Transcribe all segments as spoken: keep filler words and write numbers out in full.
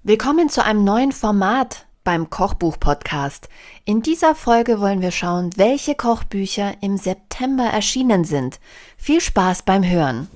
Willkommen zu einem neuen Format beim Kochbuch-Podcast. In dieser Folge wollen wir schauen, welche Kochbücher im September erschienen sind. Viel Spaß beim Hören!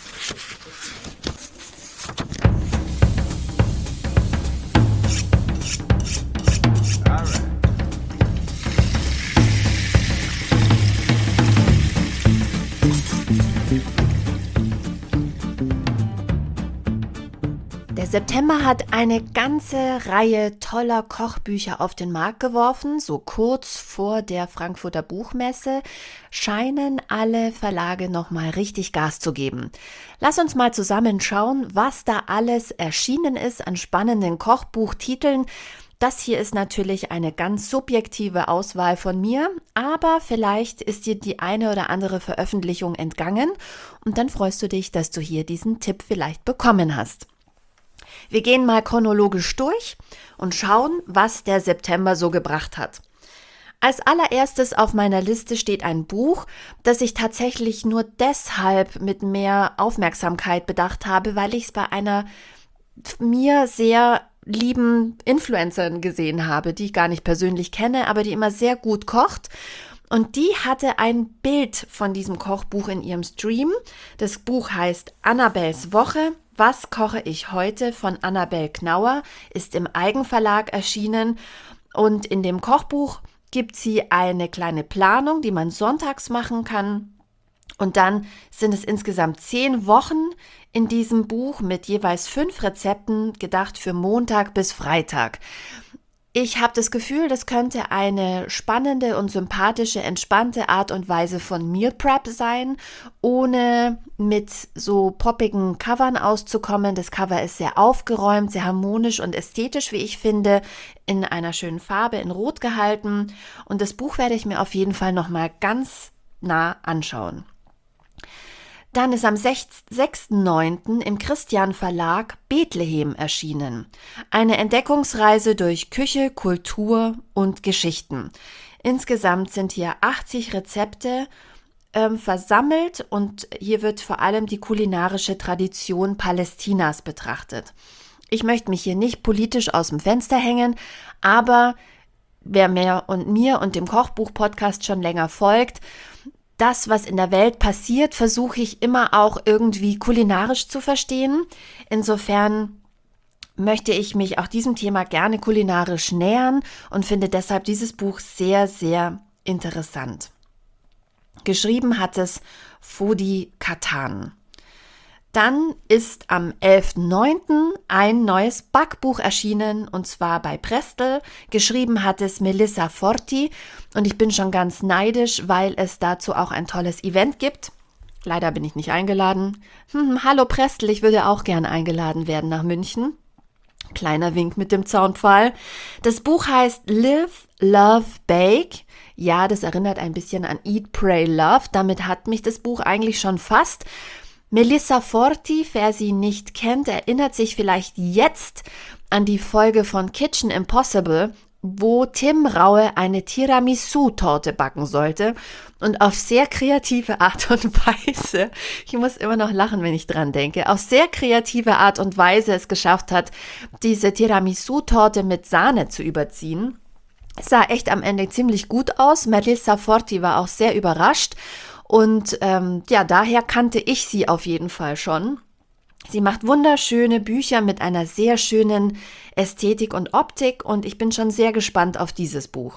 Der September hat eine ganze Reihe toller Kochbücher auf den Markt geworfen. So kurz vor der Frankfurter Buchmesse scheinen alle Verlage nochmal richtig Gas zu geben. Lass uns mal zusammen schauen, was da alles erschienen ist an spannenden Kochbuchtiteln. Das hier ist natürlich eine ganz subjektive Auswahl von mir, aber vielleicht ist dir die eine oder andere Veröffentlichung entgangen und dann freust du dich, dass du hier diesen Tipp vielleicht bekommen hast. Wir gehen mal chronologisch durch und schauen, was der September so gebracht hat. Als allererstes auf meiner Liste steht ein Buch, das ich tatsächlich nur deshalb mit mehr Aufmerksamkeit bedacht habe, weil ich es bei einer mir sehr lieben Influencerin gesehen habe, die ich gar nicht persönlich kenne, aber die immer sehr gut kocht. Und die hatte ein Bild von diesem Kochbuch in ihrem Stream. Das Buch heißt Annabels Woche. Was koche ich heute von Annabel Knauer, ist im Eigenverlag erschienen und in dem Kochbuch gibt sie eine kleine Planung, die man sonntags machen kann und dann sind es insgesamt zehn Wochen in diesem Buch mit jeweils fünf Rezepten, gedacht für Montag bis Freitag. Ich habe das Gefühl, das könnte eine spannende und sympathische, entspannte Art und Weise von Meal Prep sein, ohne mit so poppigen Covern auszukommen. Das Cover ist sehr aufgeräumt, sehr harmonisch und ästhetisch, wie ich finde, in einer schönen Farbe, in Rot gehalten. Und das Buch werde ich mir auf jeden Fall nochmal ganz nah anschauen. Dann ist am sechsten neunten im Christian Verlag Bethlehem erschienen. Eine Entdeckungsreise durch Küche, Kultur und Geschichten. Insgesamt sind hier achtzig Rezepte ähm, versammelt und hier wird vor allem die kulinarische Tradition Palästinas betrachtet. Ich möchte mich hier nicht politisch aus dem Fenster hängen, aber wer mir und mir und dem Kochbuch-Podcast schon länger folgt, das, was in der Welt passiert, versuche ich immer auch irgendwie kulinarisch zu verstehen. Insofern möchte ich mich auch diesem Thema gerne kulinarisch nähern und finde deshalb dieses Buch sehr, sehr interessant. Geschrieben hat es Fodi Katan. Dann ist am elften neunten ein neues Backbuch erschienen und zwar bei Prestel. Geschrieben hat es Melissa Forti und ich bin schon ganz neidisch, weil es dazu auch ein tolles Event gibt. Leider bin ich nicht eingeladen. Hm, hallo Prestel, ich würde auch gerne eingeladen werden nach München. Kleiner Wink mit dem Zaunpfahl. Das Buch heißt Live, Love, Bake. Ja, das erinnert ein bisschen an Eat, Pray, Love. Damit hat mich das Buch eigentlich schon fast. Melissa Forti, wer sie nicht kennt, erinnert sich vielleicht jetzt an die Folge von Kitchen Impossible, wo Tim Raue eine Tiramisu-Torte backen sollte und auf sehr kreative Art und Weise, ich muss immer noch lachen, wenn ich dran denke, auf sehr kreative Art und Weise es geschafft hat, diese Tiramisu-Torte mit Sahne zu überziehen. Es sah echt am Ende ziemlich gut aus. Melissa Forti war auch sehr überrascht. Und ähm, ja, daher kannte ich sie auf jeden Fall schon. Sie macht wunderschöne Bücher mit einer sehr schönen Ästhetik und Optik und ich bin schon sehr gespannt auf dieses Buch.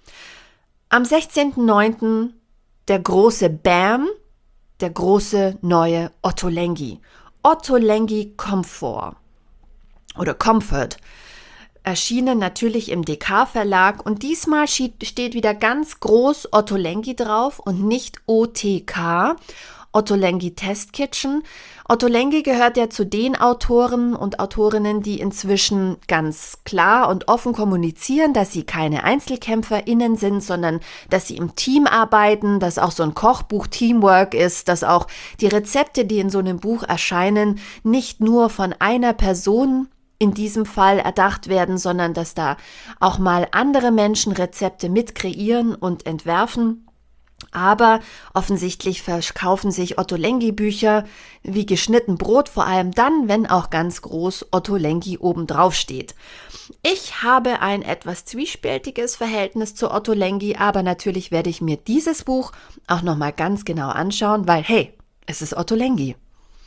Am sechzehnten neunten der große Bam, der große neue Ottolenghi. Ottolenghi Comfort oder Comfort. Erschienen natürlich im D K Verlag und diesmal steht wieder ganz groß Ottolenghi drauf und nicht O T K, Ottolenghi Test Kitchen. Ottolenghi gehört ja zu den Autoren und Autorinnen, die inzwischen ganz klar und offen kommunizieren, dass sie keine EinzelkämpferInnen sind, sondern dass sie im Team arbeiten, dass auch so ein Kochbuch Teamwork ist, dass auch die Rezepte, die in so einem Buch erscheinen, nicht nur von einer Person in diesem Fall erdacht werden, sondern dass da auch mal andere Menschen Rezepte mit kreieren und entwerfen. Aber offensichtlich verkaufen sich Ottolenghi-Bücher wie geschnitten Brot, vor allem dann, wenn auch ganz groß Ottolenghi obendrauf steht. Ich habe ein etwas zwiespältiges Verhältnis zu Ottolenghi, aber natürlich werde ich mir dieses Buch auch nochmal ganz genau anschauen, weil hey, es ist Ottolenghi.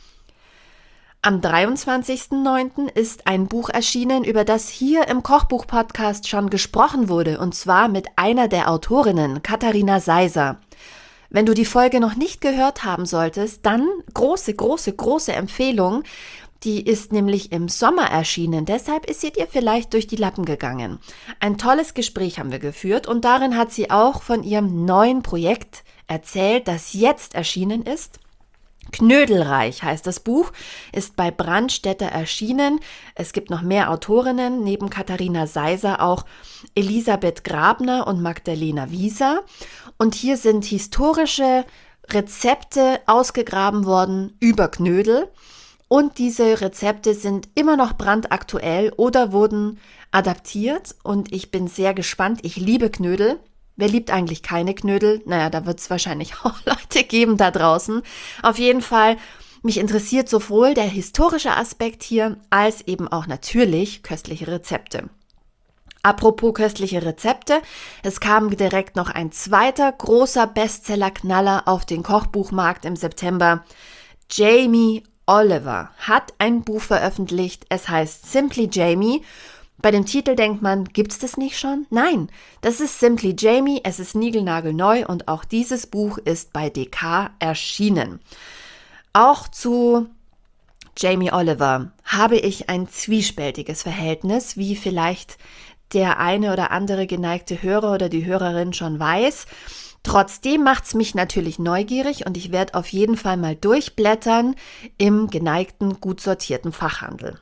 Am dreiundzwanzigsten neunten ist ein Buch erschienen, über das hier im Kochbuch-Podcast schon gesprochen wurde, und zwar mit einer der Autorinnen, Katharina Seiser. Wenn du die Folge noch nicht gehört haben solltest, dann große, große, große Empfehlung. Die ist nämlich im Sommer erschienen, deshalb ist sie dir vielleicht durch die Lappen gegangen. Ein tolles Gespräch haben wir geführt und darin hat sie auch von ihrem neuen Projekt erzählt, das jetzt erschienen ist. Knödelreich heißt das Buch, ist bei Brandstätter erschienen. Es gibt noch mehr Autorinnen, neben Katharina Seiser auch Elisabeth Grabner und Magdalena Wieser. Und hier sind historische Rezepte ausgegraben worden über Knödel. Und diese Rezepte sind immer noch brandaktuell oder wurden adaptiert. Und ich bin sehr gespannt. Ich liebe Knödel. Wer liebt eigentlich keine Knödel? Naja, da wird es wahrscheinlich auch Leute geben da draußen. Auf jeden Fall, mich interessiert sowohl der historische Aspekt hier, als eben auch natürlich köstliche Rezepte. Apropos köstliche Rezepte, es kam direkt noch ein zweiter großer Bestseller-Knaller auf den Kochbuchmarkt im September. Jamie Oliver hat ein Buch veröffentlicht, es heißt Simply Jamie. Bei dem Titel denkt man, gibt's das nicht schon? Nein, das ist Simply Jamie, es ist niegelnagelneu und auch dieses Buch ist bei D K erschienen. Auch zu Jamie Oliver habe ich ein zwiespältiges Verhältnis, wie vielleicht der eine oder andere geneigte Hörer oder die Hörerin schon weiß. Trotzdem macht's mich natürlich neugierig und ich werde auf jeden Fall mal durchblättern im geneigten, gut sortierten Fachhandel.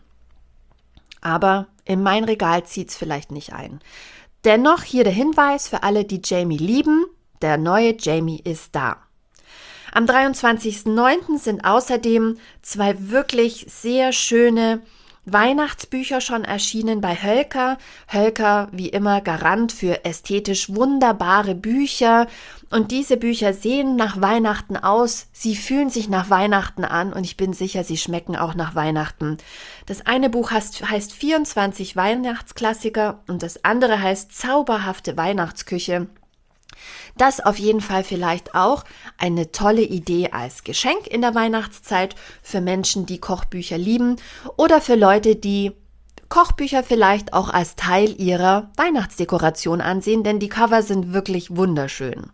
Aber in mein Regal zieht's vielleicht nicht ein. Dennoch hier der Hinweis für alle, die Jamie lieben, der neue Jamie ist da. Am dreiundzwanzigsten neunten sind außerdem zwei wirklich sehr schöne Weihnachtsbücher schon erschienen bei Hölker. Hölker, wie immer, Garant für ästhetisch wunderbare Bücher. Und diese Bücher sehen nach Weihnachten aus, sie fühlen sich nach Weihnachten an und ich bin sicher, sie schmecken auch nach Weihnachten. Das eine Buch heißt, heißt vierundzwanzig Weihnachtsklassiker und das andere heißt Zauberhafte Weihnachtsküche. Das auf jeden Fall vielleicht auch eine tolle Idee als Geschenk in der Weihnachtszeit für Menschen, die Kochbücher lieben oder für Leute, die Kochbücher vielleicht auch als Teil ihrer Weihnachtsdekoration ansehen, denn die Cover sind wirklich wunderschön.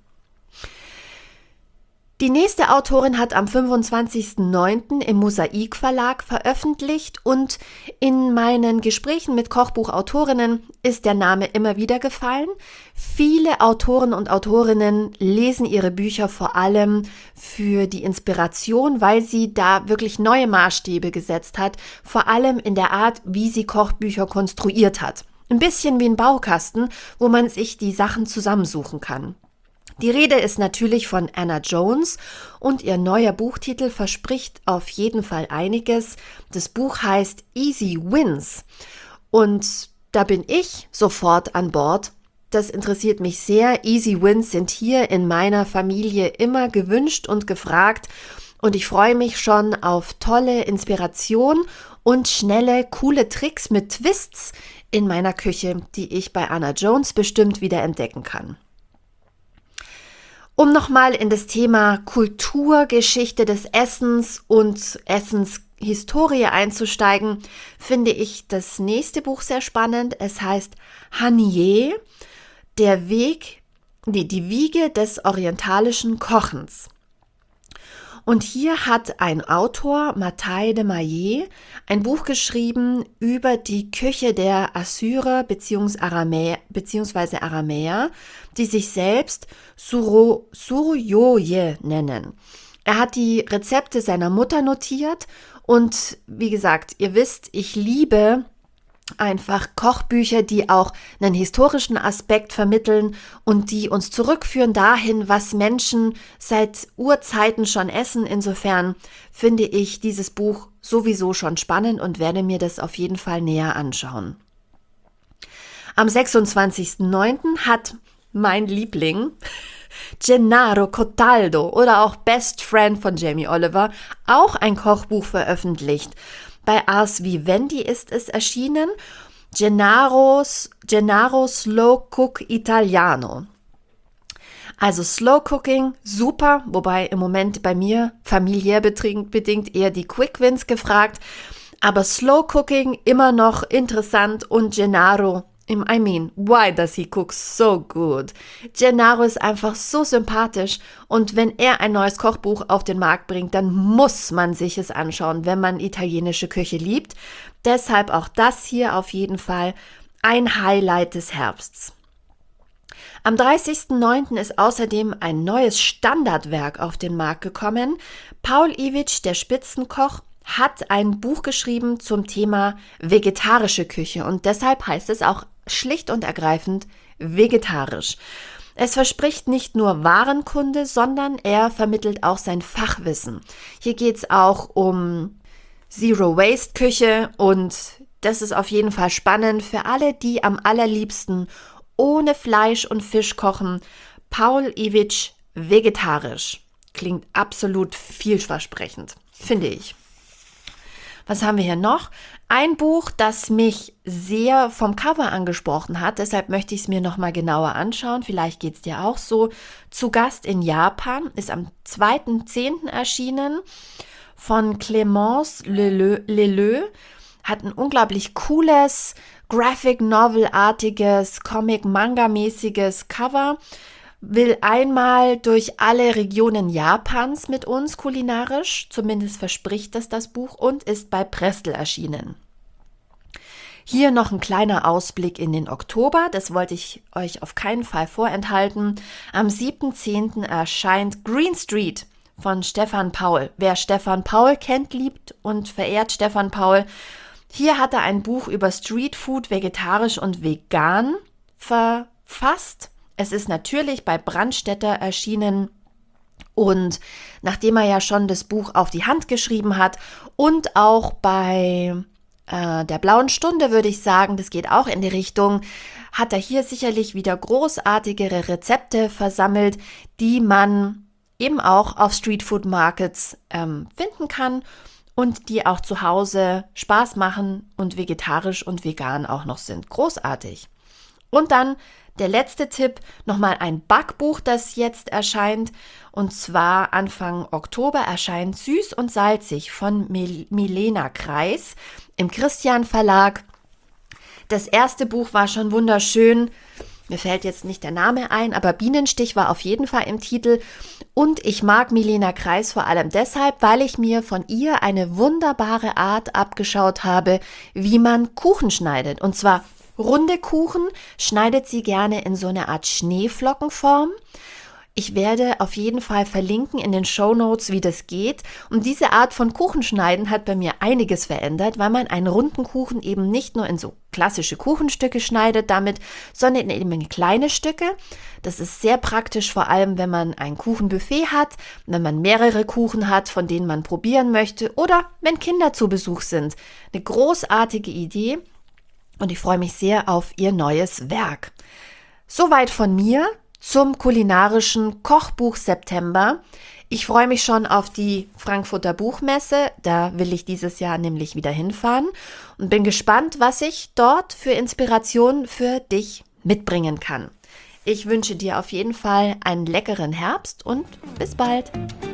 Die nächste Autorin hat am fünfundzwanzigsten neunten im Mosaik Verlag veröffentlicht und in meinen Gesprächen mit Kochbuchautorinnen ist der Name immer wieder gefallen. Viele Autoren und Autorinnen lesen ihre Bücher vor allem für die Inspiration, weil sie da wirklich neue Maßstäbe gesetzt hat, vor allem in der Art, wie sie Kochbücher konstruiert hat. Ein bisschen wie ein Baukasten, wo man sich die Sachen zusammensuchen kann. Die Rede ist natürlich von Anna Jones und ihr neuer Buchtitel verspricht auf jeden Fall einiges. Das Buch heißt Easy Wins und da bin ich sofort an Bord. Das interessiert mich sehr. Easy Wins sind hier in meiner Familie immer gewünscht und gefragt und ich freue mich schon auf tolle Inspiration und schnelle, coole Tricks mit Twists in meiner Küche, die ich bei Anna Jones bestimmt wieder entdecken kann. Um nochmal in das Thema Kulturgeschichte des Essens und Essenshistorie einzusteigen, finde ich das nächste Buch sehr spannend. Es heißt Haniye, der Weg, nee, die Wiege des orientalischen Kochens. Und hier hat ein Autor, Mattei de Maillet, ein Buch geschrieben über die Küche der Assyrer bzw. Aramäer, die sich selbst Suro, Suryoye nennen. Er hat die Rezepte seiner Mutter notiert und wie gesagt, ihr wisst, ich liebe einfach Kochbücher, die auch einen historischen Aspekt vermitteln und die uns zurückführen dahin, was Menschen seit Urzeiten schon essen. Insofern finde ich dieses Buch sowieso schon spannend und werde mir das auf jeden Fall näher anschauen. Am sechsundzwanzigsten neunten hat mein Liebling Gennaro Cataldo oder auch Best Friend von Jamie Oliver, auch ein Kochbuch veröffentlicht. Bei Ars Vivendi ist es erschienen, Gennaro's, Gennaro Slow Cook Italiano. Also Slow Cooking, super, wobei im Moment bei mir familiär bedingt eher die Quick Wins gefragt, aber Slow Cooking immer noch interessant und Gennaro, I mean, why does he cook so good? Gennaro ist einfach so sympathisch und wenn er ein neues Kochbuch auf den Markt bringt, dann muss man sich es anschauen, wenn man italienische Küche liebt. Deshalb auch das hier auf jeden Fall ein Highlight des Herbsts. Am dreißigsten neunten ist außerdem ein neues Standardwerk auf den Markt gekommen. Paul Iwitsch, der Spitzenkoch, hat ein Buch geschrieben zum Thema vegetarische Küche und deshalb heißt es auch schlicht und ergreifend vegetarisch. Es verspricht nicht nur Warenkunde, sondern er vermittelt auch sein Fachwissen. Hier geht es auch um Zero-Waste-Küche und das ist auf jeden Fall spannend für alle, die am allerliebsten ohne Fleisch und Fisch kochen. Paul Iwitsch vegetarisch. Klingt absolut vielversprechend, finde ich. Was haben wir hier noch? Ein Buch, das mich sehr vom Cover angesprochen hat, deshalb möchte ich es mir nochmal genauer anschauen. Vielleicht geht es dir auch so. Zu Gast in Japan ist am zweiten zehnten erschienen von Clémence Leleu. Hat ein unglaublich cooles, Graphic-Novel-artiges, Comic-Manga-mäßiges Cover. Will einmal durch alle Regionen Japans mit uns kulinarisch, zumindest verspricht das das Buch, und ist bei Prestel erschienen. Hier noch ein kleiner Ausblick in den Oktober, das wollte ich euch auf keinen Fall vorenthalten. Am siebten zehnten erscheint Green Street von Stefan Paul. Wer Stefan Paul kennt, liebt und verehrt Stefan Paul. Hier hat er ein Buch über Streetfood, vegetarisch und vegan verfasst. Es ist natürlich bei Brandstätter erschienen und nachdem er ja schon das Buch auf die Hand geschrieben hat und auch bei äh, der Blauen Stunde, würde ich sagen, das geht auch in die Richtung, hat er hier sicherlich wieder großartigere Rezepte versammelt, die man eben auch auf Streetfood Markets ähm, finden kann und die auch zu Hause Spaß machen und vegetarisch und vegan auch noch sind. Großartig. Und dann der letzte Tipp, nochmal ein Backbuch, das jetzt erscheint. Und zwar Anfang Oktober erscheint Süß und Salzig von Mil- Milena Kreis im Christian Verlag. Das erste Buch war schon wunderschön. Mir fällt jetzt nicht der Name ein, aber Bienenstich war auf jeden Fall im Titel. Und ich mag Milena Kreis vor allem deshalb, weil ich mir von ihr eine wunderbare Art abgeschaut habe, wie man Kuchen schneidet. Und zwar runde Kuchen schneidet sie gerne in so eine Art Schneeflockenform. Ich werde auf jeden Fall verlinken in den Shownotes, wie das geht. Und diese Art von Kuchenschneiden hat bei mir einiges verändert, weil man einen runden Kuchen eben nicht nur in so klassische Kuchenstücke schneidet damit, sondern eben in kleine Stücke. Das ist sehr praktisch, vor allem wenn man ein Kuchenbuffet hat, wenn man mehrere Kuchen hat, von denen man probieren möchte oder wenn Kinder zu Besuch sind. Eine großartige Idee. Und ich freue mich sehr auf ihr neues Werk. Soweit von mir zum kulinarischen Kochbuch September. Ich freue mich schon auf die Frankfurter Buchmesse. Da will ich dieses Jahr nämlich wieder hinfahren und bin gespannt, was ich dort für Inspiration für dich mitbringen kann. Ich wünsche dir auf jeden Fall einen leckeren Herbst und bis bald.